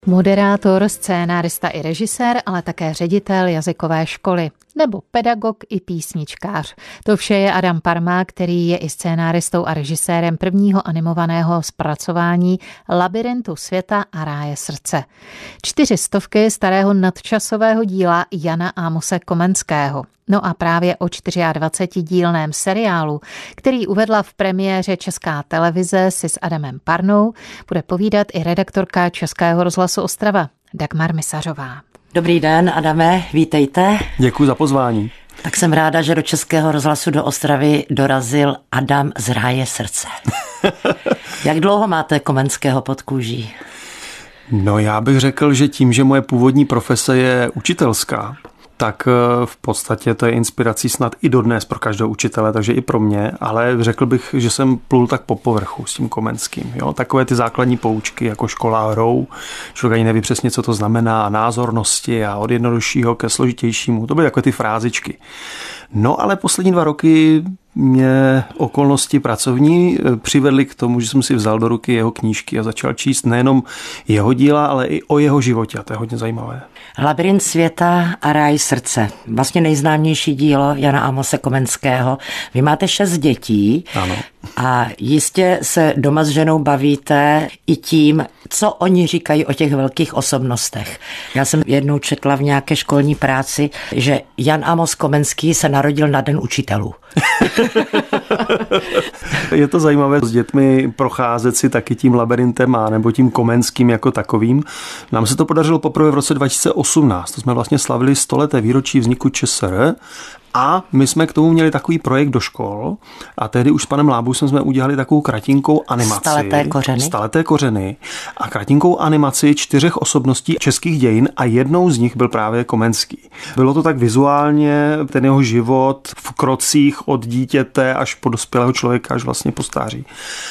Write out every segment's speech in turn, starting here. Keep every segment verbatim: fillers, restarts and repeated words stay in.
Moderátor, scénárista i režisér, ale také ředitel jazykové školy. Nebo pedagog i písničkář. To vše je Adam Parma, který je i scénáristou a režisérem prvního animovaného zpracování Labyrintu světa a ráje srdce. Čtyři stovky starého nadčasového díla Jana Amose Komenského. No a právě o dvacetidílném seriálu, který uvedla v premiéře Česká televize, si s Adamem Parnou bude povídat i redaktorka Českého rozhlasu Ostrava Dagmar Misařová. Dobrý den, Adame, vítejte. Děkuji za pozvání. Tak jsem ráda, že do Českého rozhlasu do Ostravy dorazil Adam z ráje srdce. Jak dlouho máte Komenského pod kůží? No já bych řekl, že tím, že moje původní profese je učitelská, tak v podstatě to je inspirací snad i dodnes pro každého učitele, takže i pro mě, ale řekl bych, že jsem plul tak po povrchu s tím Komenským. Jo? Takové ty základní poučky jako škola hrou, člověk ani neví přesně, co to znamená, názornosti a od jednoduššího ke složitějšímu, to byly takové ty frázičky. No ale poslední dva roky mě okolnosti pracovní přivedly k tomu, že jsem si vzal do ruky jeho knížky a začal číst nejenom jeho díla, ale i o jeho životě. A to je hodně zajímavé. Labyrint světa a ráj srdce. Vlastně nejznámější dílo Jana Amose Komenského. Vy máte šest dětí. Ano. A jistě se doma s ženou bavíte i tím, co oni říkají o těch velkých osobnostech. Já jsem jednou četla v nějaké školní práci, že Jan Amos Komenský se narodil na den učitelů. Je to zajímavé s dětmi procházet si taky tím labirintem a nebo tím Komenským jako takovým. Nám se to podařilo poprvé v roce dva tisíce osmnáct. To jsme vlastně slavili stoleté výročí vzniku ČSR. A my jsme k tomu měli takový projekt do škol a tehdy už s panem Lábusem jsme udělali takovou kratinkou animaci. Staleté kořeny. Staleté kořeny a kratinkou animaci čtyřech osobností českých dějin a jednou z nich byl právě Komenský. Bylo to tak vizuálně, ten jeho život v krocích od dítěte až po dospělého člověka, až vlastně po stáří.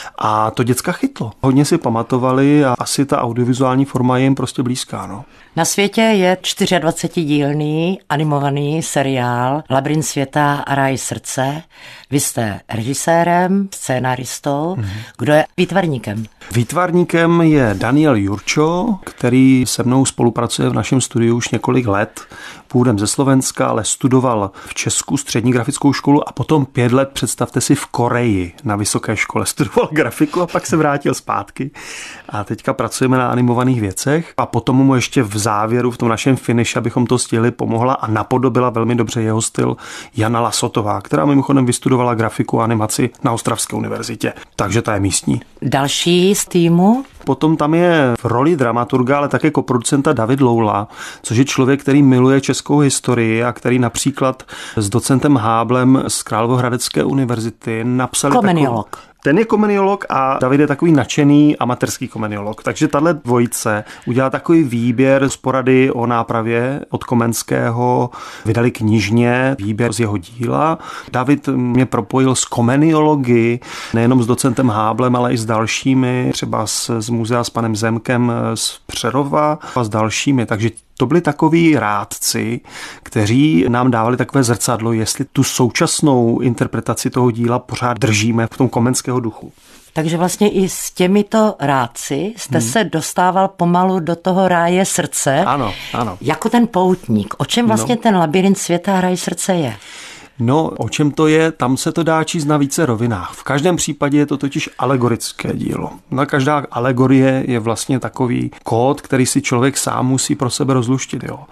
A to děcka chytlo. Hodně si pamatovali a asi ta audiovizuální forma je jim prostě blízká. No. Na světě je dvacetidílný animovaný seriál Labyrint světa a ráj srdce. Vy jste režisérem, scénaristou. Mm. Kdo je výtvarníkem? Výtvarníkem je Daniel Jurčo, který se mnou spolupracuje v našem studiu už několik let. Původem ze Slovenska, ale studoval v Česku střední grafickou školu a potom pět let, představte si, v Koreji na vysoké škole. Studoval grafiku a pak se vrátil zpátky. A teďka pracujeme na animovaných věcech a potom mu ještě v závěru, v tom našem finish, abychom to stihli, pomohla a napodobila velmi dobře jeho styl Jana Lasotová, která mimochodem vystudovala grafiku a animaci na Ostravské univerzitě. Takže ta je místní. Další z týmu? Potom tam je v roli dramaturga, ale také koproducenta David Loula, což je člověk, který miluje českou historii a který například s docentem Háblem z Královéhradecké univerzity napsali Komeniolog. Takovou... Ten je komeniolog a David je takový nadšený amatérský komeniolog. Takže tahle dvojice udělala takový výběr z porady o nápravě od Komenského. Vydali knižně výběr z jeho díla. David mě propojil s komeniology, nejenom s docentem Háblem, ale i s dalšími, třeba z, z muzea s panem Zemkem z Přerova a s dalšími. Takže to byli takoví rádci, kteří nám dávali takové zrcadlo, jestli tu současnou interpretaci toho díla pořád držíme v tom komenského duchu. Takže vlastně i s těmito rádci jste hmm. se dostával pomalu do toho ráje srdce. Ano, ano. Jako ten poutník. O čem vlastně no. ten labyrint světa a ráj srdce je? No, o čem to je, tam se to dá číst na více rovinách. V každém případě je to totiž alegorické dílo. No, každá alegorie je vlastně takový kód, který si člověk sám musí pro sebe rozluštit. Jo.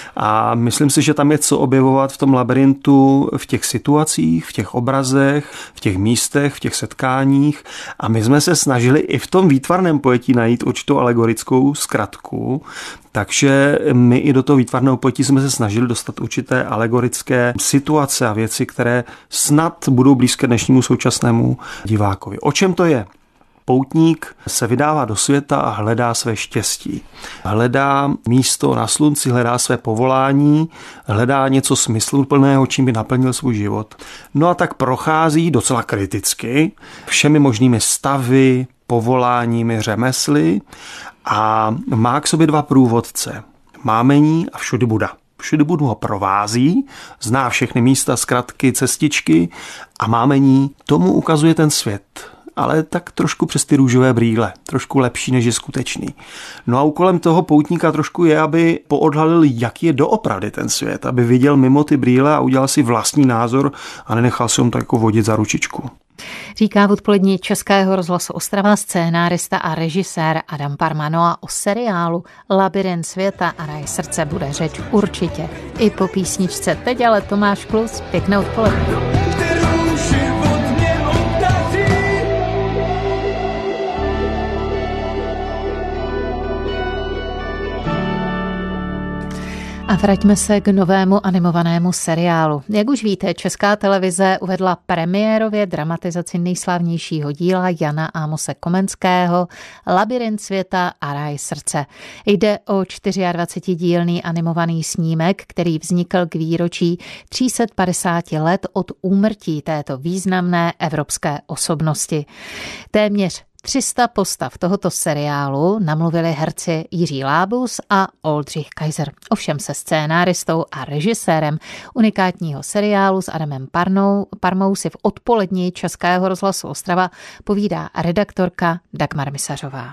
A myslím si, že tam je co objevovat v tom labyrintu v těch situacích, v těch obrazech, v těch místech, v těch setkáních. A my jsme se snažili i v tom výtvarném pojetí najít určitou alegorickou zkratku. Takže my i do toho výtvarného pojetí jsme se snažili dostat určité alegorické situace a věci, které snad budou blízké dnešnímu současnému divákovi. O čem to je? Poutník se vydává do světa a hledá své štěstí. Hledá místo na slunci, hledá své povolání, hledá něco smysluplného, čím by naplnil svůj život. No a tak prochází docela kriticky všemi možnými stavy, povoláními, řemesly a má k sobě dva průvodce. Mámení a všudy Buda. Všudy Budu ho provází, zná všechny místa, zkratky, cestičky a Mámení tomu ukazuje ten svět. ale tak trošku přes ty růžové brýle, trošku lepší, než je skutečný. No a úkolem toho poutníka trošku je, aby poodhalil, jaký je doopravdy ten svět, aby viděl mimo ty brýle a udělal si vlastní názor a nenechal se mu tak jako vodit za ručičku. Říká v odpolední Českého rozhlasu Ostrava scénárista a režisér Adam Parma. No a o seriálu Labyrint světa a Ráj srdce bude řeč určitě i po písničce. Teď ale Tomáš Klus, pěkné odpoledne. A vraťme se k novému animovanému seriálu. Jak už víte, Česká televize uvedla premiérově dramatizaci nejslavnějšího díla Jana Amose Komenského Labyrint světa a Ráj srdce. Jde o dvacetčtyřdílný animovaný snímek, který vznikl k výročí tři sta padesát let od úmrtí této významné evropské osobnosti. Téměř tři sta postav tohoto seriálu namluvili herci Jiří Lábus a Oldřich Kaiser. Ovšem se scénáristou a režisérem unikátního seriálu s Adamem Parnou, Parmou si v odpolední Českého rozhlasu Ostrava povídá redaktorka Dagmar Misařová.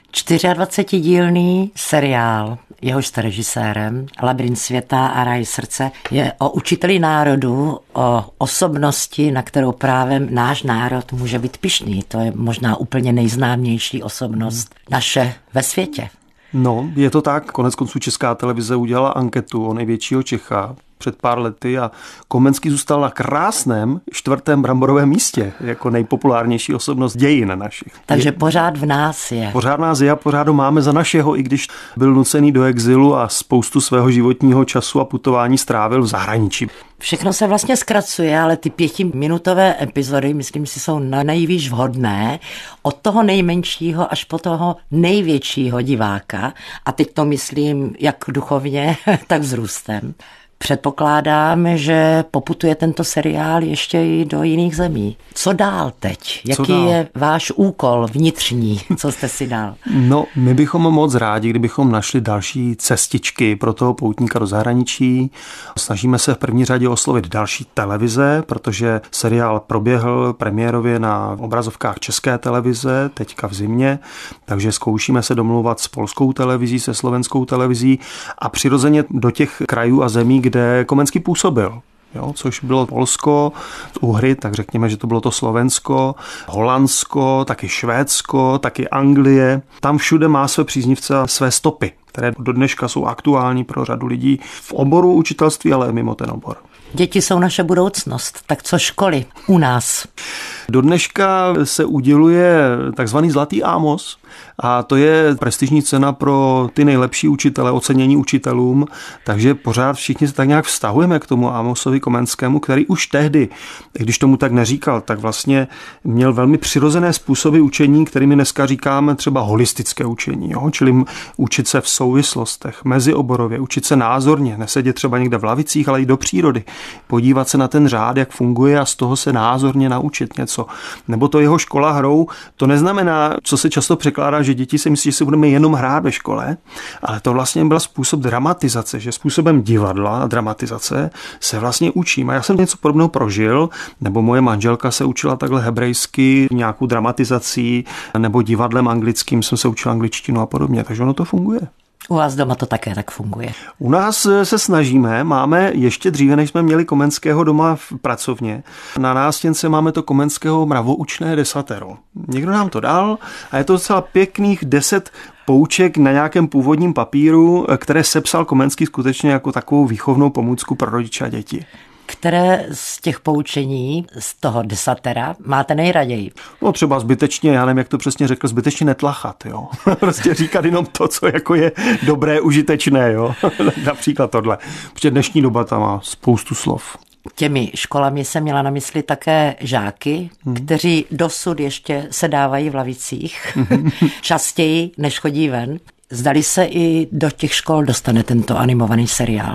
dvacetčtyřdílný seriál, jehož jste režisérem, Labyrint světa a Ráj srdce, je o učiteli národu, o osobnosti, na kterou právě náš národ může být pyšný. To je možná úplně nejznámější osobnost naše ve světě. No, je to tak. Konec konců Česká televize udělala anketu o největšího Čecha před pár lety a Komenský zůstal na krásném čtvrtém bramborovém místě jako nejpopulárnější osobnost dějin našich. Takže je, pořád v nás je. Pořád nás je a pořád ho máme za našeho, i když byl nucený do exilu a spoustu svého životního času a putování strávil v zahraničí. Všechno se vlastně zkracuje, ale ty pětiminutové epizody, myslím si, jsou na nejvíc vhodné od toho nejmenšího až po toho největšího diváka. A teď to myslím jak duchovně, tak vzrůstem. Předpokládám, že poputuje tento seriál ještě i do jiných zemí. Co dál teď? Jaký Co dál? je váš úkol vnitřní? Co jste si dal? No, my bychom moc rádi, kdybychom našli další cestičky pro toho poutníka do zahraničí. Snažíme se v první řadě oslovit další televize, protože seriál proběhl premiérově na obrazovkách České televize, teďka v zimě, takže zkoušíme se domlouvat s polskou televizí, se slovenskou televizí a přirozeně do těch krajů a zemí, kde Komenský působil. Jo, což bylo Polsko, Uhry, tak řekněme, že to bylo to Slovensko, Holandsko, taky Švédsko, taky Anglie. Tam všude má své příznivce a své stopy, které do dneška jsou aktuální pro řadu lidí v oboru učitelství, ale mimo ten obor. Děti jsou naše budoucnost, tak co školy u nás? Do dneška se uděluje takzvaný Zlatý Amos a to je prestižní cena pro ty nejlepší učitele, ocenění učitelům, takže pořád všichni se tak nějak vztahujeme k tomu Amosovi Komenskému, který už tehdy, když tomu tak neříkal, tak vlastně měl velmi přirozené způsoby učení, kterými dneska říkáme třeba holistické učení, jo? Čili učit se v souvislostech, mezioborově, učit se názorně, nesedět třeba někde v lavicích, ale i do přírody, podívat se na ten řád, jak funguje a z toho se názorně naučit něco. Nebo to jeho škola hrou, to neznamená, co se často překládá, že děti si myslí, že si budeme jenom hrát ve škole, ale to vlastně byl způsob dramatizace, že způsobem divadla a dramatizace se vlastně učím. A já jsem něco podobného prožil, nebo moje manželka se učila takhle hebrejsky, nějakou dramatizací, nebo divadlem anglickým jsem se učil angličtinu a podobně, takže ono to funguje. U vás doma to také tak funguje. U nás se snažíme, máme ještě dříve, než jsme měli Komenského doma v pracovně. Na nástěnce máme to Komenského mravoučné desatero. Někdo nám to dal a je to docela pěkných deset pouček na nějakém původním papíru, které sepsal Komenský skutečně jako takovou výchovnou pomůcku pro rodiče a děti. Které z těch poučení, z toho desatera, máte nejraději? No třeba zbytečně, já nevím, jak to přesně řekl, zbytečně netlachat, jo. Prostě říkat jenom to, co jako je dobré, užitečné, jo. Například tohle. Protože dnešní doba tam má spoustu slov. Těmi školami jsem měla na mysli také žáky, hmm. kteří dosud ještě sedávají v lavicích, častěji než chodí ven. Zdali se i do těch škol dostane tento animovaný seriál?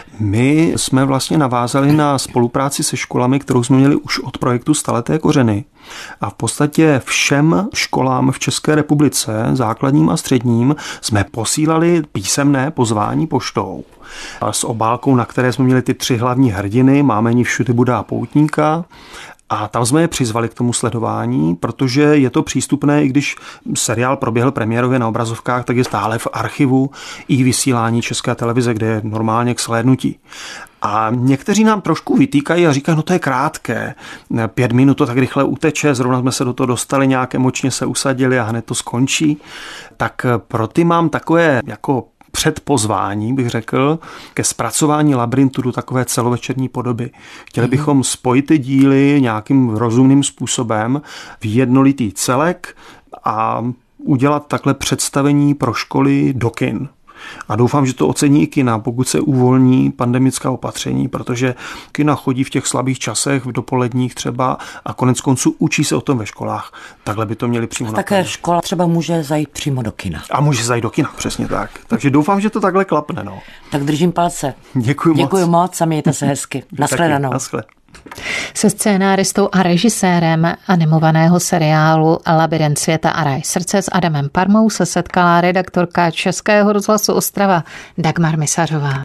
My jsme vlastně navázali na spolupráci se školami, kterou jsme měli už od projektu Staleté kořeny. A v podstatě všem školám v České republice, základním a středním, jsme posílali písemné pozvání poštou. A s obálkou, na které jsme měli ty tři hlavní hrdiny, Mámeni, Všudy Buddha a Poutníka. A tam jsme je přizvali k tomu sledování, protože je to přístupné, i když seriál proběhl premiérově na obrazovkách, tak je stále v archivu i vysílání České televize, kde je normálně k shlédnutí. A někteří nám trošku vytýkají a říkají, no to je krátké, pět minut to tak rychle uteče, zrovna jsme se do toho dostali, nějak emočně se usadili a hned to skončí. Tak pro ty mám takové jako předpozvání, bych řekl, ke zpracování labyrintu do takové celovečerní podoby. Chtěli mm-hmm. bychom spojit ty díly nějakým rozumným způsobem v jednolitý celek a udělat takhle představení pro školy do kin. A doufám, že to ocení i kina, pokud se uvolní pandemická opatření, protože kina chodí v těch slabých časech, v dopoledních třeba a konec konců učí se o tom ve školách. Takhle by to měli přímo na také škola třeba může zajít přímo do kina. A může zajít do kina, přesně tak. Takže doufám, že to takhle klapne. No. Tak držím palce. Děkuji moc. Děkuji moc a mějte se hezky. Nashledanou. Naschle. Se scénáristou a režisérem animovaného seriálu Labyrint světa a ráj srdce s Adamem Parmou se setkala redaktorka Českého rozhlasu Ostrava Dagmar Misařová.